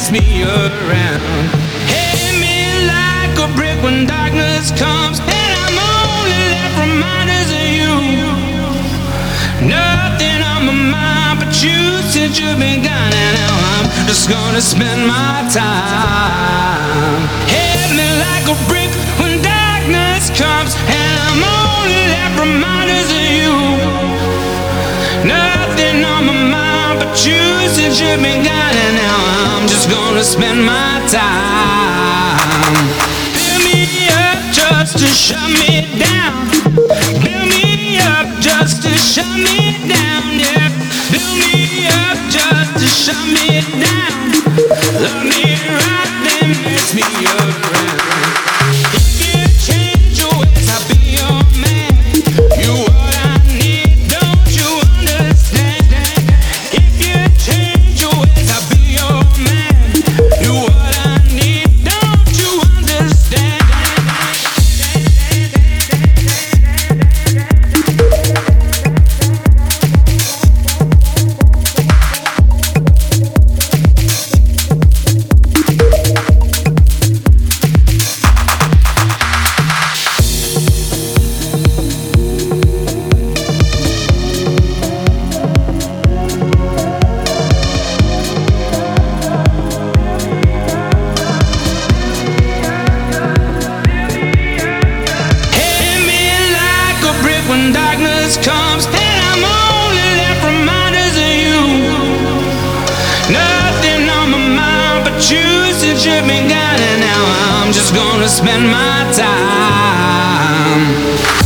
mess me around. Hit me like a brick when darkness comes, and I'm only left reminders of you. Nothing on my mind but you since you've been gone, and now I'm just gonna spend my time. Hit me like a brick when darkness comes, and I'm only left reminders of you. Nothing on my mind but you since you've been gone, and now I'm just gonna spend my time. Build me up just to shut me down. Build me up just to shut me down, yeah. Build me up just to shut me down. Love me right, then mess me around. If you change your ways, I'll be your man. You what I need, don't you understand? If you change your ways, I'll be your man. You what I need, don't you understand? When darkness comes, and I'm only left reminders of you. Nothing on my mind but you since you've been gone, and now I'm just gonna spend my time.